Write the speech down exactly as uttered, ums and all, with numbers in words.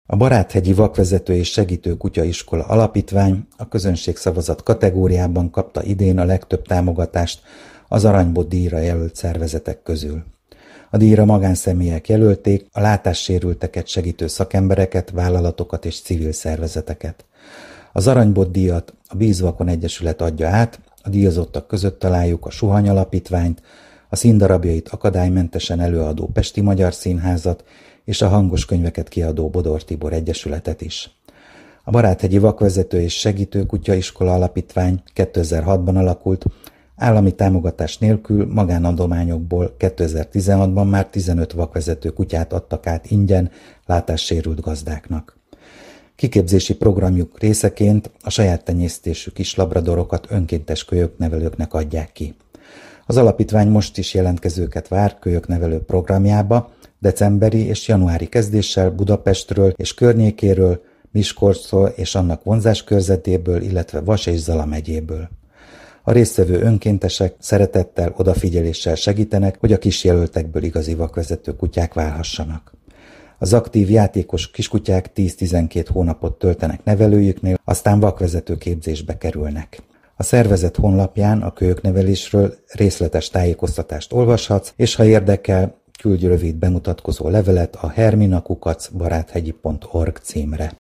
A Baráthegyi Vakvezető és Segítő Kutyaiskola Alapítvány a közönségszavazat kategóriában kapta idén a legtöbb támogatást az Aranybot díjra jelölt szervezetek közül. A díjra magánszemélyek jelölték, a látássérülteket segítő szakembereket, vállalatokat és civil szervezeteket. Az Aranybot díjat a Bízvakon Egyesület adja át, a díjazottak között találjuk a Suhany Alapítványt, a színdarabjait akadálymentesen előadó Pesti Magyar Színházat és a hangos könyveket kiadó Bodor Tibor Egyesületet is. A Baráthegyi Vakvezető és Segítő Kutyaiskola Alapítvány kétezer-hatban alakult, állami támogatás nélkül magánadományokból kétezer-tizenhatban már tizenöt vakvezető kutyát adtak át ingyen látássérült gazdáknak. Kiképzési programjuk részeként a saját tenyésztésű kis labradorokat önkéntes kölyöknevelőknek adják ki. Az alapítvány most is jelentkezőket vár kölyöknevelő programjába, decemberi és januári kezdéssel Budapestről és környékéről, Miskolcról és annak vonzás körzetéből, illetve Vas és Zala megyéből. A résztvevő önkéntesek szeretettel, odafigyeléssel segítenek, hogy a kisjelöltekből igazi vakvezető kutyák válhassanak. Az aktív játékos kiskutyák tíz-tizenkét hónapot töltenek nevelőjüknél, aztán vakvezető képzésbe kerülnek. A szervezet honlapján a kölyöknevelésről részletes tájékoztatást olvashatsz, és ha érdekel, küldj rövid bemutatkozó levelet a hermina kukac baráthegyi pont org címre.